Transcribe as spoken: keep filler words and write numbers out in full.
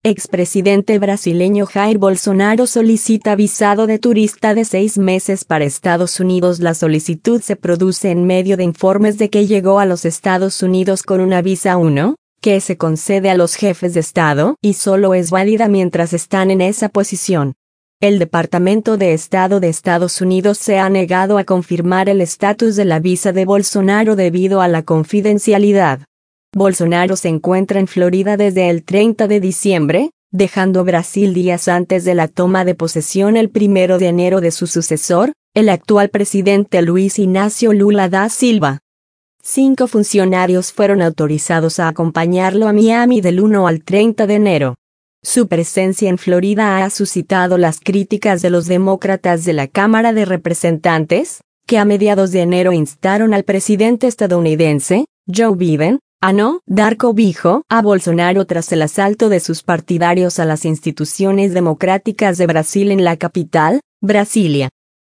Expresidente brasileño Jair Bolsonaro solicita visado de turista de seis meses para Estados Unidos. La solicitud se produce en medio de informes de que llegó a los Estados Unidos con una visa uno, que se concede a los jefes de Estado y solo es válida mientras están en esa posición. El Departamento de Estado de Estados Unidos se ha negado a confirmar el estatus de la visa de Bolsonaro debido a la confidencialidad. Bolsonaro se encuentra en Florida desde el treinta de diciembre, dejando Brasil días antes de la toma de posesión el primero de enero de su sucesor, el actual presidente Luiz Inácio Lula da Silva. Cinco funcionarios fueron autorizados a acompañarlo a Miami del uno al treinta de enero. Su presencia en Florida ha suscitado las críticas de los demócratas de la Cámara de Representantes, que a mediados de enero instaron al presidente estadounidense, Joe Biden, a no dar cobijo a Bolsonaro tras el asalto de sus partidarios a las instituciones democráticas de Brasil en la capital, Brasilia.